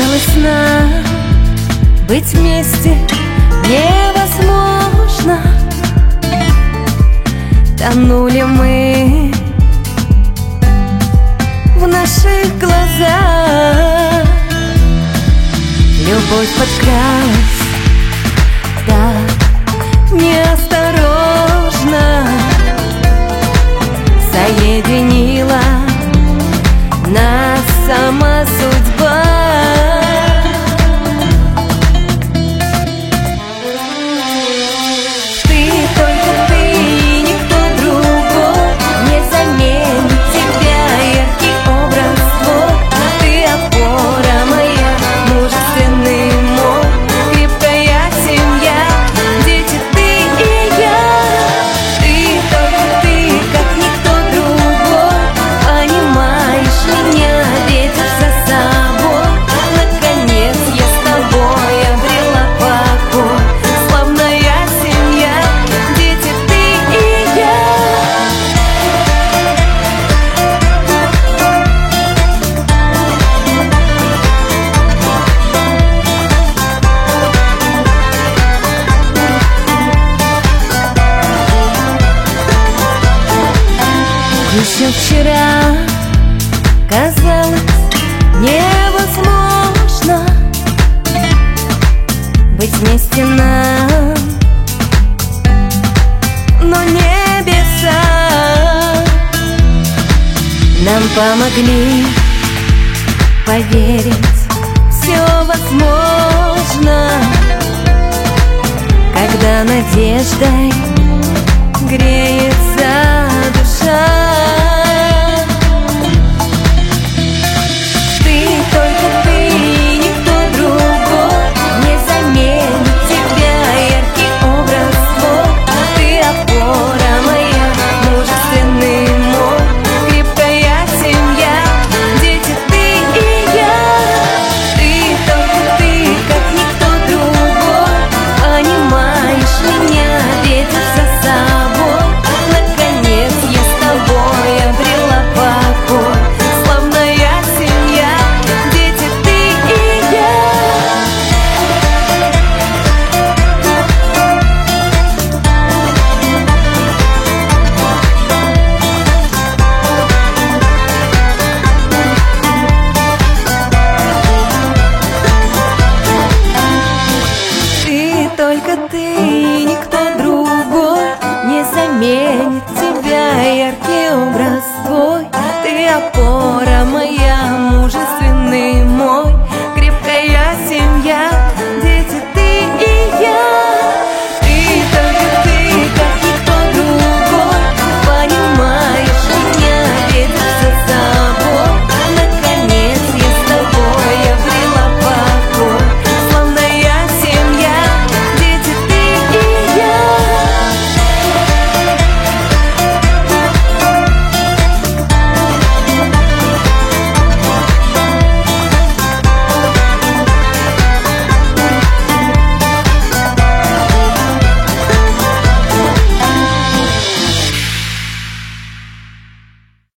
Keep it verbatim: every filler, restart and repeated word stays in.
Казалось, нам быть вместе невозможно. Тонули мы в наших глазах. Любовь подкралась так неосторожно, соединила нас сама судьба. Ты, только ты и никто другой не заменит тебя, яркий образ твой. Ты опора моя, мужественный мой, крепкая семья, дети ты и я. Ты, только ты, как никто другой, понимаешь меня, ведешь за собой. Наконец я с тобой обрела покой, славная семья, дети ты и я. Еще вчера казалось невозможно быть вместе нам, но небеса нам помогли поверить, все возможно, когда надеждой греется душа.